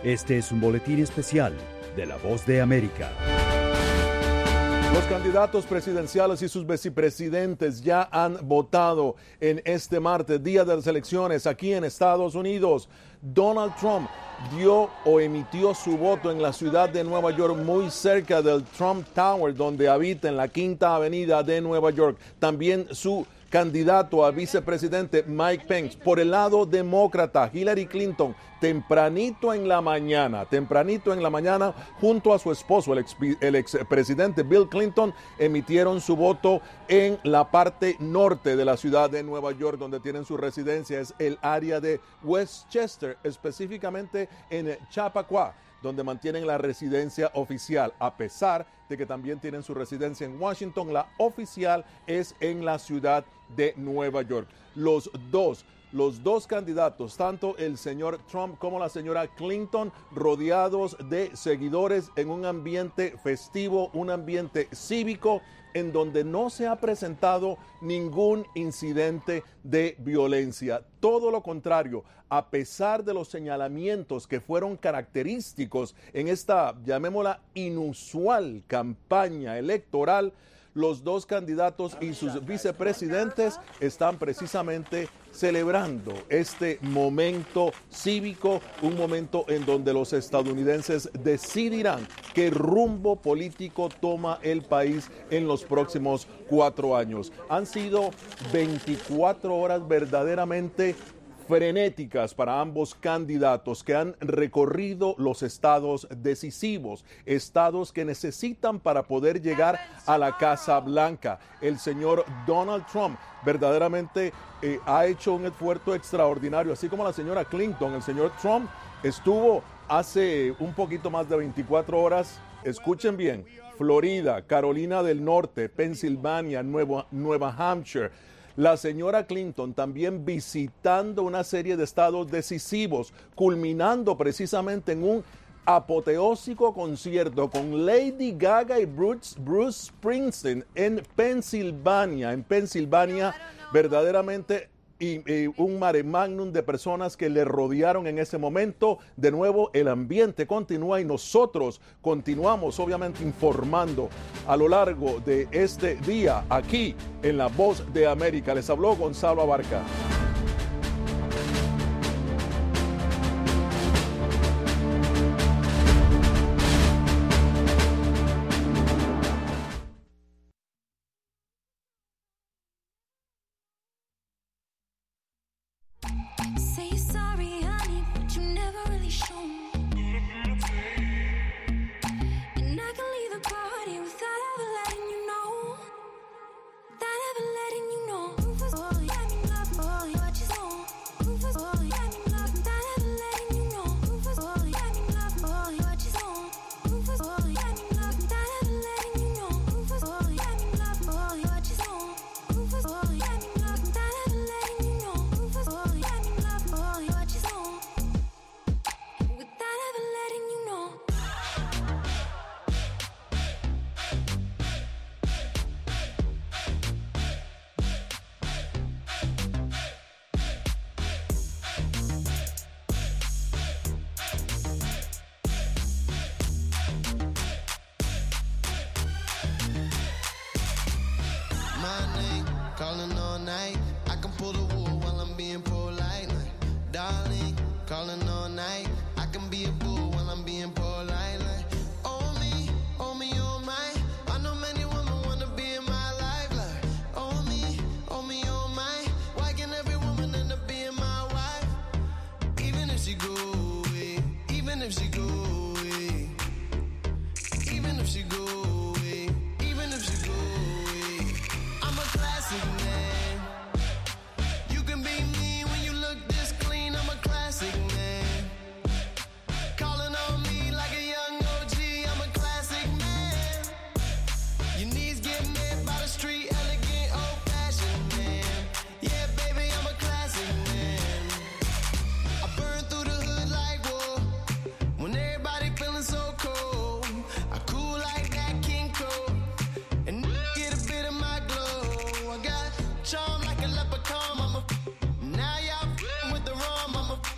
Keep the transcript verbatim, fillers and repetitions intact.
Este es un boletín especial de La Voz de América. Los candidatos presidenciales y sus vicepresidentes ya han votado en este martes, día de las elecciones aquí en Estados Unidos. Donald Trump dio o emitió su voto en la ciudad de Nueva York, muy cerca del Trump Tower, donde habita en la Quinta Avenida de Nueva York. También su candidato a vicepresidente Mike Pence. Por el lado demócrata, Hillary Clinton, tempranito en la mañana, tempranito en la mañana, junto a su esposo, el, ex, el expresidente Bill Clinton, emitieron su voto en la parte norte de la ciudad de Nueva York, donde tienen su residencia, es el área de Westchester, específicamente en Chappaqua, donde mantienen la residencia oficial, a pesar de que también tienen su residencia en Washington. La oficial es en la ciudad de Nueva York. Los dos, los dos candidatos, tanto el señor Trump como la señora Clinton, rodeados de seguidores en un ambiente festivo, un ambiente cívico, en donde no se ha presentado ningún incidente de violencia. Todo lo contrario, a pesar de los señalamientos que fueron característicos en esta, llamémosla, inusual campaña electoral, los dos candidatos y sus vicepresidentes están precisamente celebrando este momento cívico, un momento en donde los estadounidenses decidirán qué rumbo político toma el país en los próximos cuatro años. Han sido veinticuatro horas verdaderamente frenéticas para ambos candidatos, que han recorrido los estados decisivos, estados que necesitan para poder llegar a la Casa Blanca. El señor Donald Trump verdaderamente eh, ha hecho un esfuerzo extraordinario, así como la señora Clinton. El señor Trump estuvo hace un poquito más de veinticuatro horas, escuchen bien, Florida, Carolina del Norte, Pensilvania, Nueva, Nueva Hampshire. La señora Clinton también visitando una serie de estados decisivos, culminando precisamente en un apoteósico concierto con Lady Gaga y Bruce, Bruce Springsteen en Pensilvania. En Pensilvania, verdaderamente y, y un mare magnum de personas que le rodearon en ese momento. De nuevo, el ambiente continúa y nosotros continuamos obviamente informando a lo largo de este día aquí en La Voz de América. Les habló Gonzalo Abarca. Calling all night, I can pull the wool while I'm being polite. Like, darling, calling all night, I can be a bull while I'm being polite. Like, oh me, oh me, oh my, I know many women wanna be in my life. Like, oh me, oh me, oh my, why can every woman end up being my wife? Even if she go away, even if she go